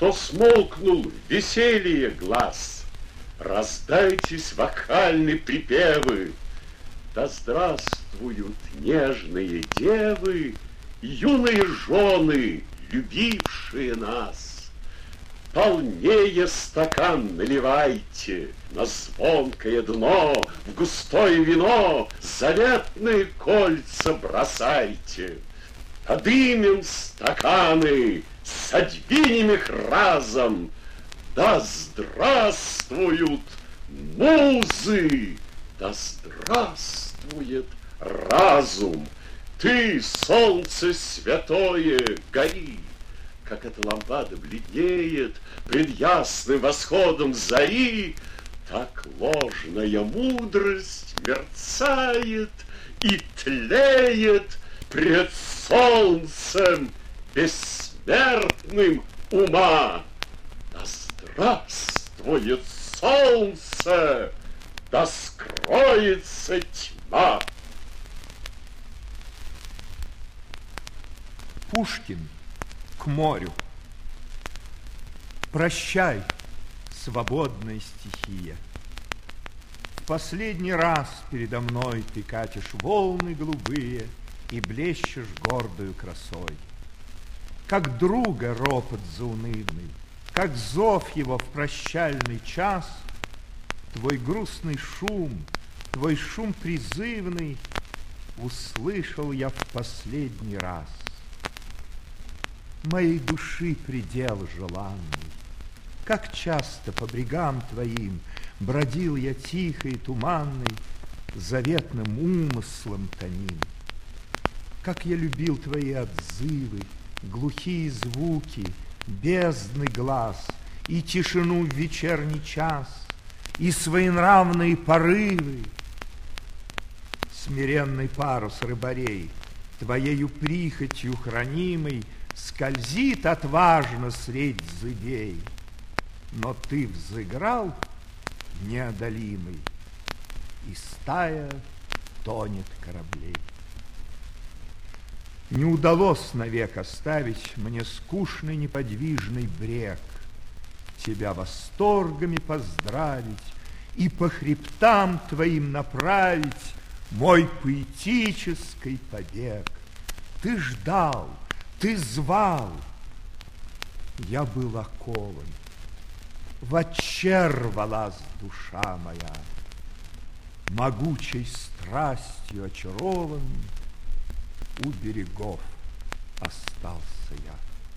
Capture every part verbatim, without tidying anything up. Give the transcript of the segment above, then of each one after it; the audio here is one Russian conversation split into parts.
что смолкнул веселье глаз. Раздайтесь вокальные припевы, да здравствуют нежные девы, юные жены, любившие нас. Полнее стакан наливайте, на звонкое дно, в густое вино заветные кольца бросайте. Подымем стаканы, содвинем их разом. Да здравствуют музы, да здравствует разум. Ты, солнце святое, гори, как эта лампада бледнеет пред ясным восходом зари, так ложная мудрость мерцает и тлеет пред солнцем бессмертным ума. Да здравствует солнце, да скроется тьма. Пушкин к морю. Прощай, свободная стихия. В последний раз передо мной ты катишь волны голубые и блещешь гордою красой. Как друга ропот заунывный, как зов его в прощальный час, твой грустный шум, твой шум призывный услышал я в последний раз. Моей души предел желанный, как часто по брегам твоим бродил я тихо и туманный, заветным умыслом томим. Как я любил твои отзывы, глухие звуки, бездны глаз и тишину в вечерний час, и своенравные порывы. Смиренный парус рыбарей, твоею прихотью хранимый, скользит отважно средь зыбей, но ты взыграл неодолимый, и стая тонет кораблей. Не удалось навек оставить мне скучный неподвижный брег, тебя восторгами поздравить и по хребтам твоим направить мой поэтический побег. Ты ждал, ты звал, я был окован, вотчер рвалась душа моя, могучей страстью очарован, у берегов остался я.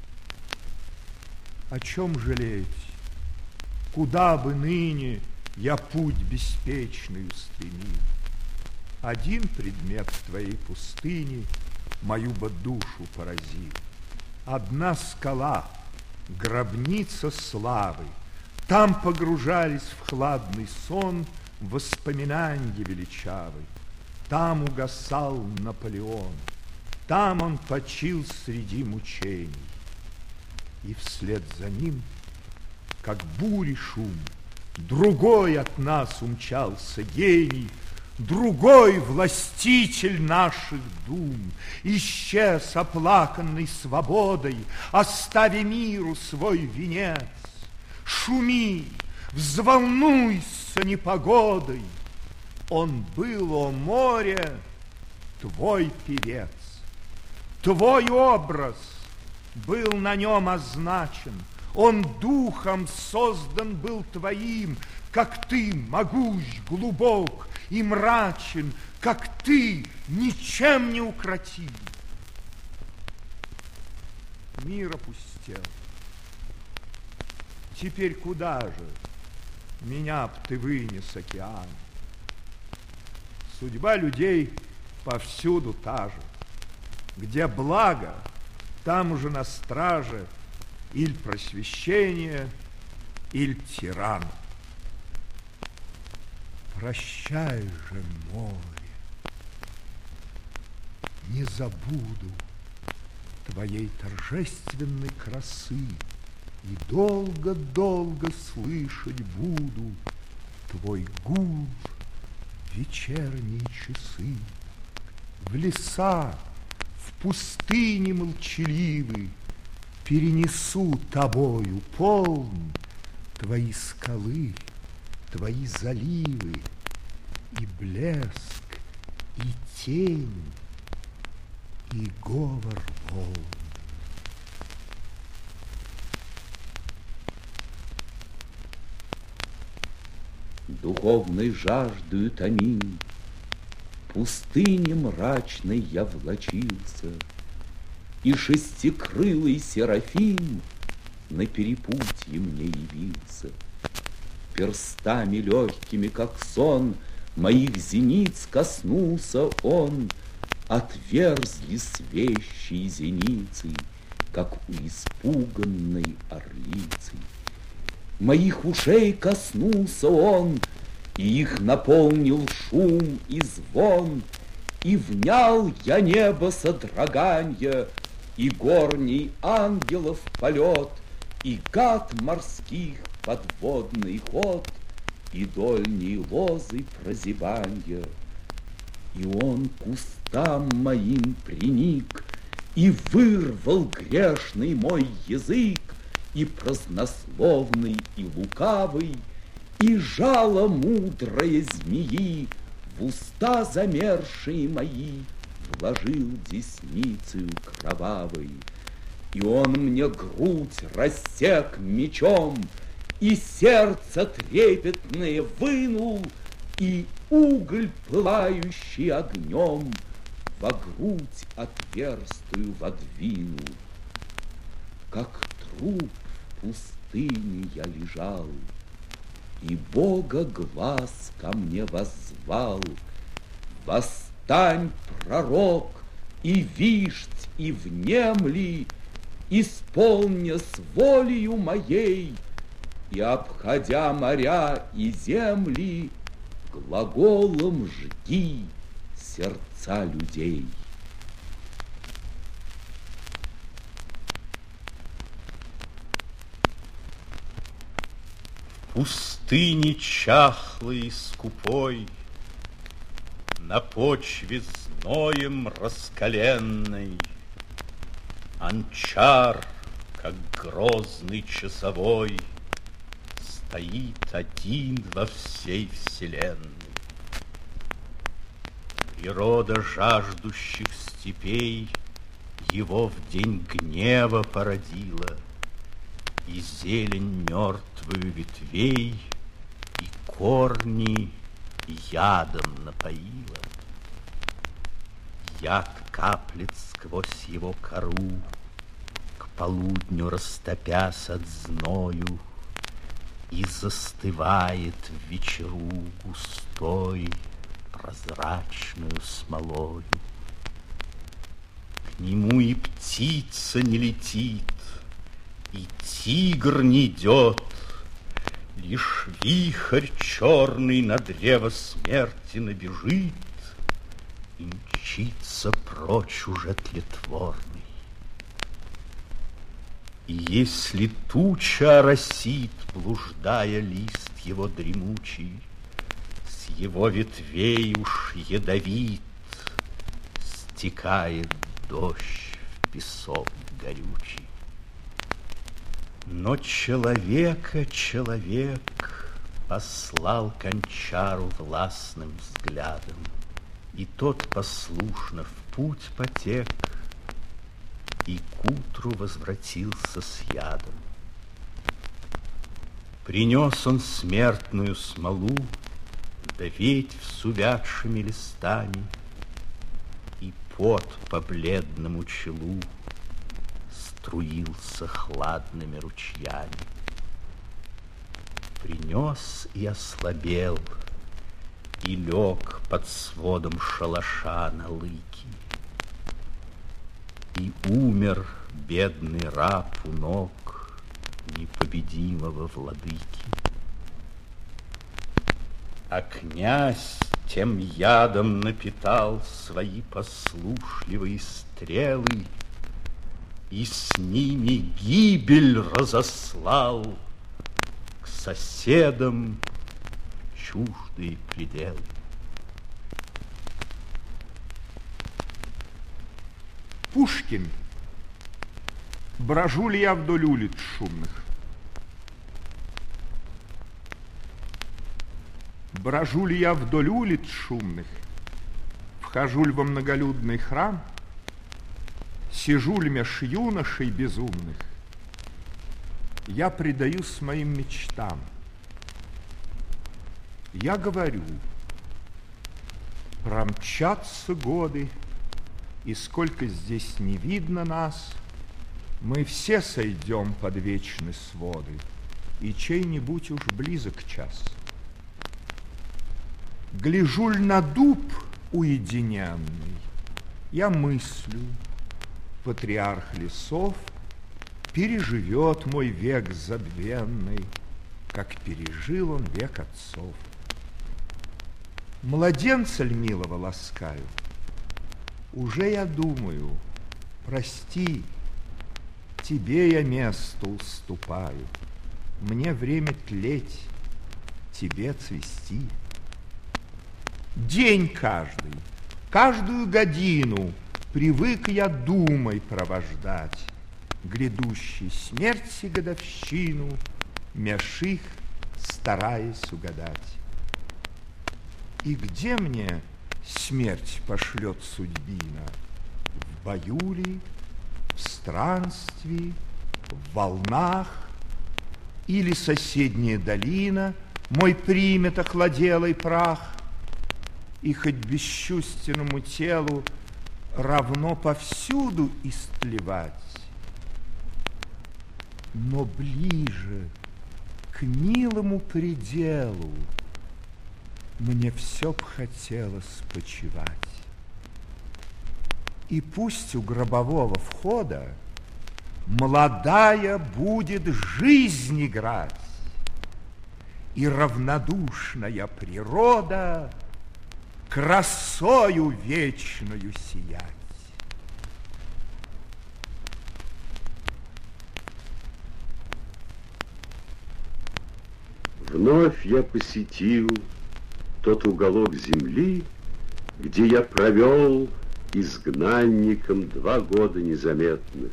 О чем жалеть? Куда бы ныне я путь беспечный устремил? Один предмет в твоей пустыне мою бы душу поразил. Одна скала, гробница славы, там погружались в хладный сон воспоминанья величавы. Там угасал Наполеон, там он почил среди мучений. И вслед за ним, как бури шум, другой от нас умчался гений, другой властитель наших дум, исчез оплаканный свободой, оставя миру свой венец. Шуми, взволнуйся непогодой, он был, о море, твой певец. Твой образ был на нем означен, он духом создан был твоим, как ты могущ, глубок и мрачен, как ты ничем не укротим. Мир опустел. Теперь куда же меня б ты вынес, океан? Судьба людей повсюду та же. Где благо, там уже на страже иль просвещение, иль тиран. Прощай же, море, не забуду твоей торжественной красы, и долго-долго слышать буду твой гул в вечерние часы. В леса, в пустыне молчаливы перенесу тобою полн твои скалы, твои заливы, и блеск, и тень, и говор волн. Духовной жаждою томим, пустыне мрачной я влачился, и шестикрылый серафим на перепутье мне явился. Перстами легкими, как сон, моих зениц коснулся он, отверзли свещи зеницы, как у испуганной орлицы. Моих ушей коснулся он, и их наполнил шум и звон, и внял я небо содроганья, и горний ангелов полет, и гад морских подводный ход, и дольней лозы прозябанья. И он к устам моим приник, и вырвал грешный мой язык, и празднословный, и лукавый, и жало мудрое змеи в уста замершие мои вложил десницею кровавой. И он мне грудь рассек мечом, и сердце трепетное вынул, и уголь, пылающий огнем, во грудь отверстую водвинул. Как труп в пустыне я лежал, и Бога глаз ко мне воззвал: восстань, пророк, и виждь, и внемли, исполня с волею моей, и, обходя моря и земли, глаголом жги сердца людей. Пустыни чахлой и скупой, на почве зноем раскаленной, Анчар, как грозный часовой, стоит один во всей вселенной. Природа жаждущих степей его в день гнева породила, и зелень мертвую ветвей, и корни ядом напоила. Яд каплет сквозь его кору, к полудню растопясь от зною, и застывает в вечеру густой, прозрачную смолою. К нему и птица не летит, и тигр не идет, лишь вихрь черный на древо смерти набежит и мчится прочь уже тлетворный. И если туча оросит, блуждая лист его дремучий, с его ветвей уж ядовит стекает дождь в песок горючий. Но человека человек послал к Анчару властным взглядом, и тот послушно в путь потек, и к утру возвратился с ядом. Принес он смертную смолу, да ветвь с увядшими листами, и пот по бледному челу струился хладными ручьями. Принес и ослабел, и лег под сводом шалаша на лыки. И умер бедный раб у ног непобедимого владыки. А князь тем ядом напитал свои послушливые стрелы, и с ними гибель разослал к соседам чуждые пределы. Пушкин Брожу ли я вдоль улиц шумных? Брожу ли я вдоль улиц шумных? Вхожу ли во многолюдный храм? Сижу ли меж юношей безумных? Я предаюсь моим мечтам. Я говорю, промчатся годы, и сколько здесь не видно нас, мы все сойдем под вечные своды, и чей-нибудь уж близок час. Гляжу ль на дуб уединенный, я мыслю, патриарх лесов переживет мой век забвенный, как пережил он век отцов. Младенца ль милого ласкаю, уже я думаю, прости, тебе я место уступаю, мне время тлеть, тебе цвести. День каждый, каждую годину привык я думой провождать, грядущей смерти годовщину, меж их стараясь угадать. И где мне смерть пошлет судьбина? В бою ли, в странстве, в волнах? Или соседняя долина мой примет охладелый прах? И хоть бесчувственному телу равно повсюду истлевать, но ближе к милому пределу мне все б хотелось почивать. И пусть у гробового входа молодая будет жизнь играть, и равнодушная природа красою вечною сиять. Вновь я посетил тот уголок земли, где я провел изгнанником два года незаметных.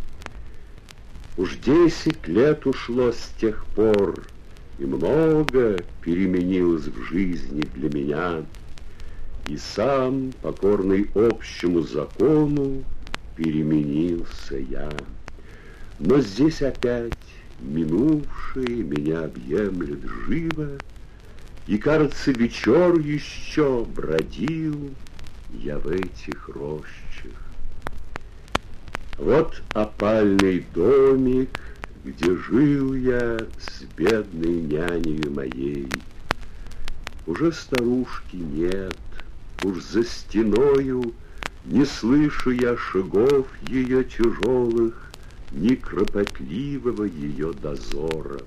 Уж десять лет ушло с тех пор, и много переменилось в жизни для меня. И сам, покорный общему закону, переменился я. Но здесь опять минувшее меня объемлет живо, и, кажется, вечер еще бродил я в этих рощах. Вот опальный домик, где жил я с бедной нянею моей. Уже старушки нет, уж за стеною не слышу я шагов ее тяжелых, ни кропотливого ее дозора.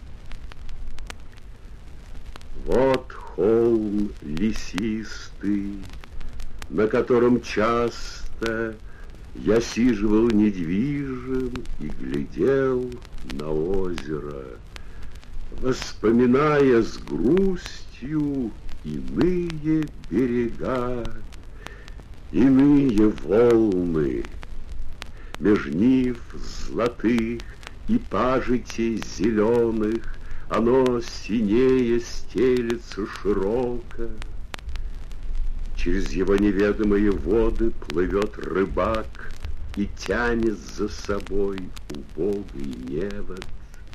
Вот холм лесистый, на котором часто я сиживал недвижим и глядел на озеро, воспоминая с грустью иные берега, иные волны, меж нив золотых и пажитей зеленых оно синее стелется широко. Через его неведомые воды плывет рыбак и тянет за собой убогий невод.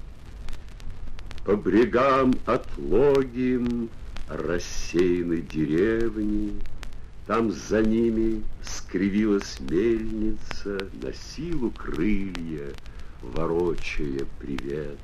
По брегам отлогим рассеяны деревни, там за ними скривилась мельница, на силу крылья ворочая приветы.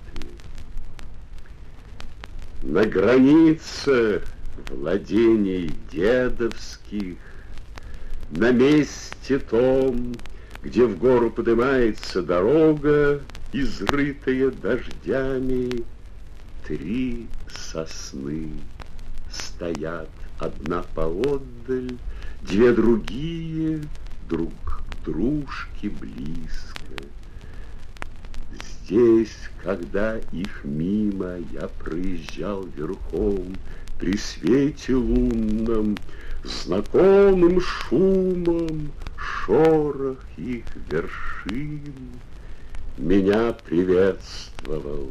На границе владений дедовских, на месте том, где в гору поднимается дорога, изрытая дождями, три сосны стоят, одна поотдаль, две другие друг к дружке близко. Здесь, когда их мимо я проезжал верхом, при свете лунном, знакомым шумом шорох их вершин меня приветствовал.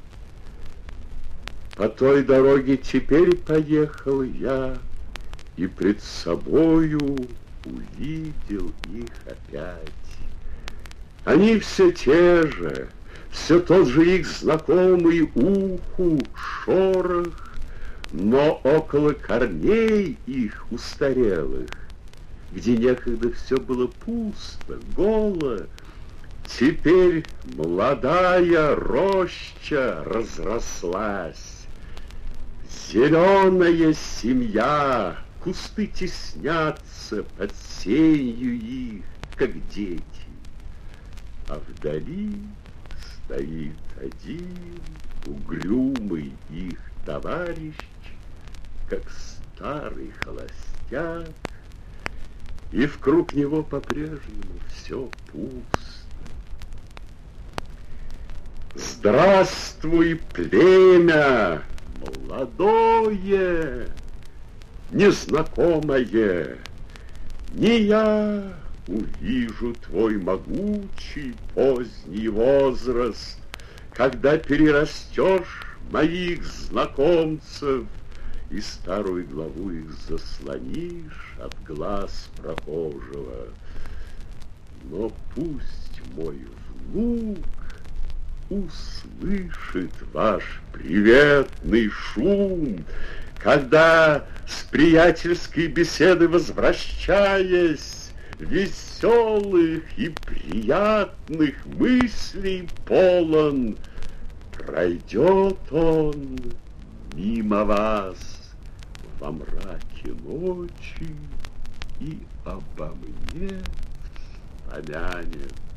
По той дороге теперь поехал я, и пред собою увидел их опять. Они все те же, все тот же их знакомый уху шорох, но около корней их устарелых, где некогда все было пусто, голо, теперь молодая роща разрослась. Зеленая семья, кусты теснятся под сенью их, как дети. А вдали стоит один угрюмый их товарищ, как старый холостяк, и вкруг него по-прежнему все пусто. Здравствуй, племя, молодое, незнакомое, не я увижу твой могучий поздний возраст, когда перерастешь моих знакомцев и старую главу их заслонишь от глаз прохожего. Но пусть мой внук услышит ваш приветный шум, когда с приятельской беседы возвращаясь, веселых и приятных мыслей полон, пройдет он мимо вас во мраке ночи и обо мне вспомянет.